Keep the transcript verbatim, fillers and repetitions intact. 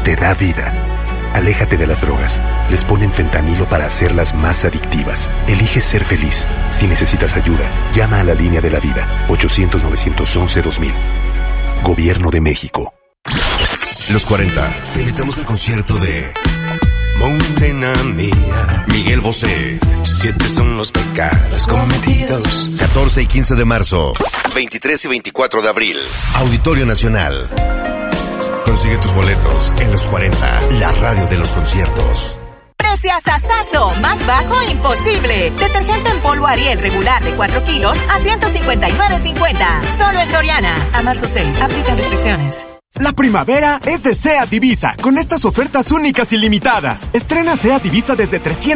te da vida. Aléjate de las drogas. Les ponen fentanilo para hacerlas más adictivas. Elige ser feliz. Si necesitas ayuda, llama a la línea de la vida. ochocientos, novecientos once, dos mil. Gobierno de México. Los cuarenta. Te invitamos al concierto de Morena Mía, Miguel Bosé. Siete son los pecados cometidos. catorce y quince de marzo. veintitrés y veinticuatro de abril. Auditorio Nacional. Consigue tus boletos en Los cuarenta, la radio de los conciertos. Preciasazo, más bajo imposible. Detergente en polvo Ariel regular de cuatro kilos a ciento cincuenta y nueve cincuenta. Solo en Soriana. A marzo seis, aplica restricciones. La primavera es de SEAT Ibiza, con estas ofertas únicas y limitadas. Estrena SEAT Ibiza desde trescientos